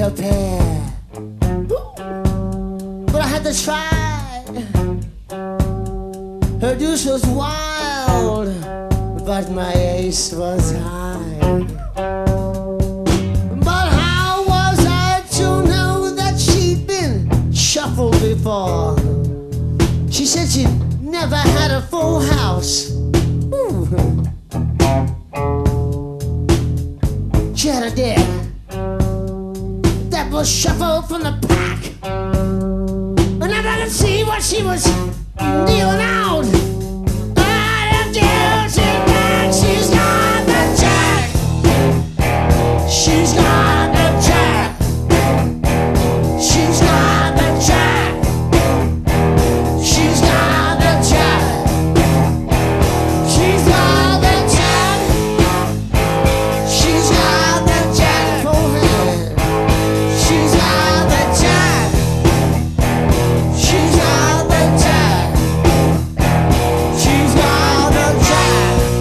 pair. But I had to try. Her deuce was wild, but my ace was high. But how was I to know that she'd been shuffled before? She said she'd never had a full house. Ooh. She had a deck that was shuffled from the pack, and I could see what she was dealing out. She's got the jack. She's got the jack. She's got the jack. She's got the jack. She's got the jack. She's got the jack for hand. She's got the jack. She's got the jack. She's got the jack.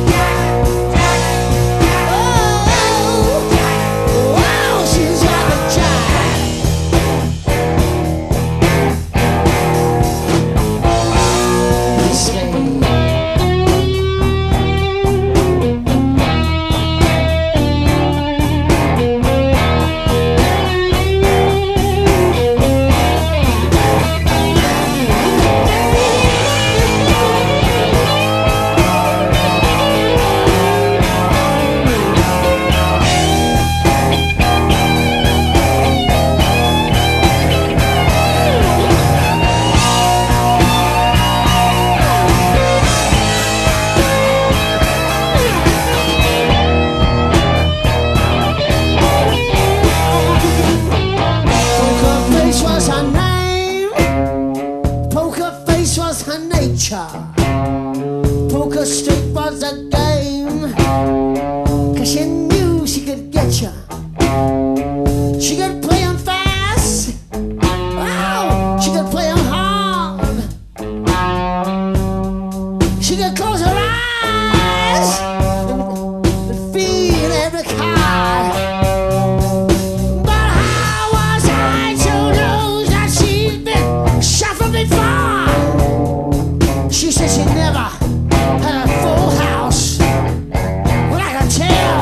Poker Street was a game, 'cause she knew she could get you. She could play 'em fast, oh, she could play 'em hard. She could close her eyes and feel every card. But how was I to know that she'd been shuffled before? She said she never had a full house. Well, I can tell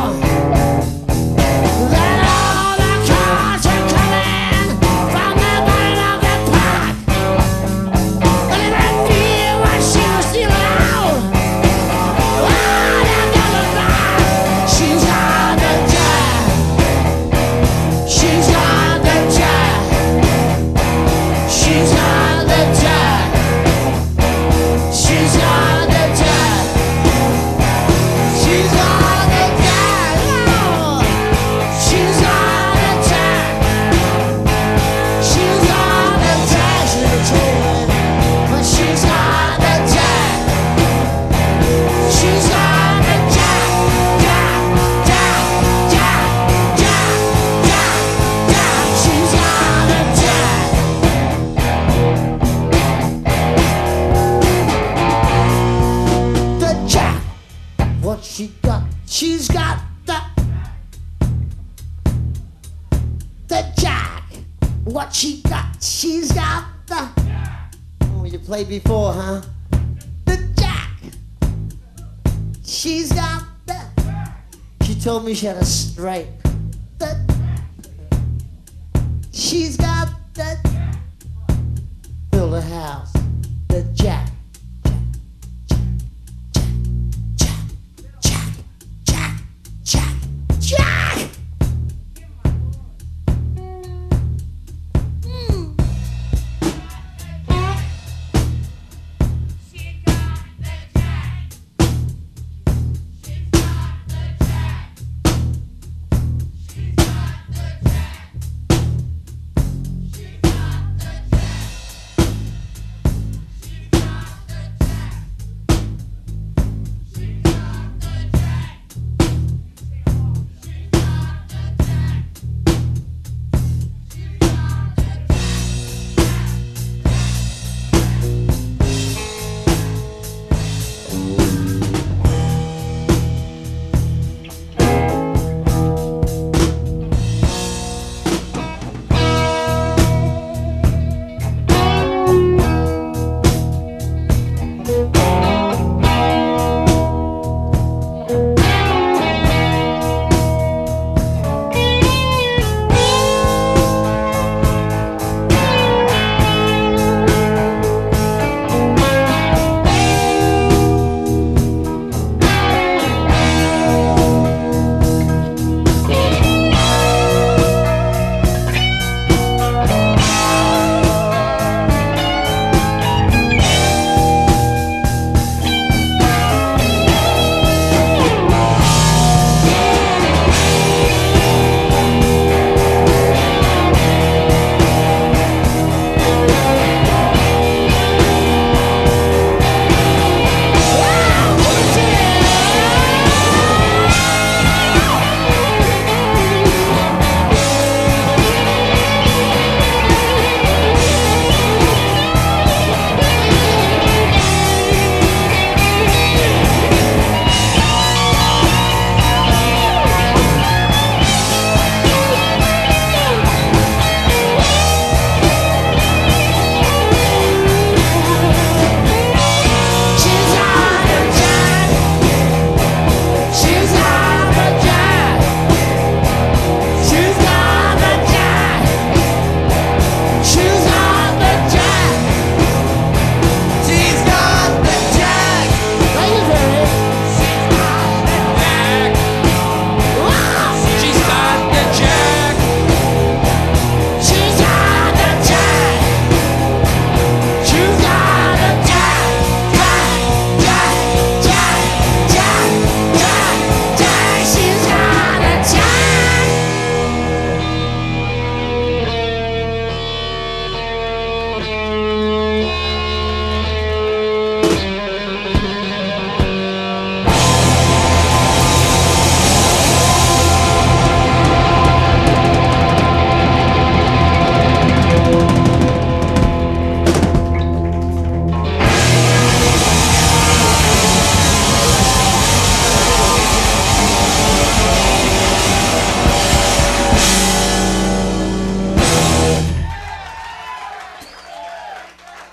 that all the cards are coming from the bottom of the pack. And if I feel what she was stealing out, oh, that never back. She's got the jack. She's got the jack. She's got the jack. She's got the jack. She's got the jack. Oh, she's got the jack. She's got the jack. She's a kid, but she's got the jack. She's got the jack. Jack, jack, jack, jack, jack, jack. She's got the jack. The jack, what she got? She's got the jack. What she got? She's got the. Oh, you played before, huh? The jack. She's got the. She told me she had a stripe. The. She's got the. Build a house. The jack. Jack!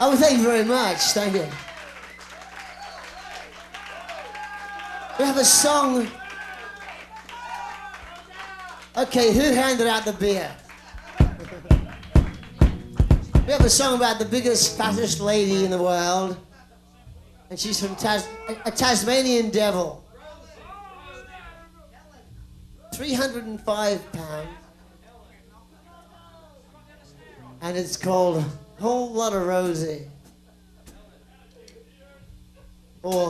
Oh, thank you very much. Thank you. We have a song. Okay, who handed out the beer? We have a song about the biggest, fattest lady in the world. And she's from a Tasmanian devil. 305 pounds. And it's called Whole Lot of Rosie. Or